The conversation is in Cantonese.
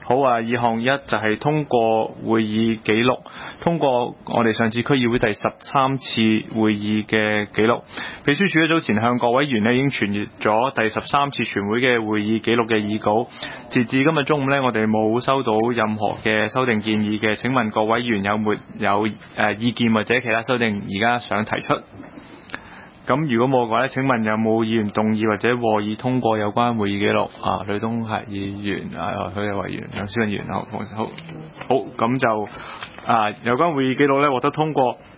好啊，二項一就係通過會議記錄，通過我哋上次區議會第13次會議嘅記錄。秘書處早前向各位議員已經傳閱咗第13次全會嘅會議記錄嘅議稿。截至今日中午呢，我哋冇收到任何嘅修訂建議嘅。請問各位議員有沒有意見或者其他修訂而家想提出？咁如果冇嘅話咧，請問有冇議員動議或者和議通過有關會議記錄？呂東herr議員、許立委議員、梁思運議員，好，咁就有關會議記錄咧獲得通過。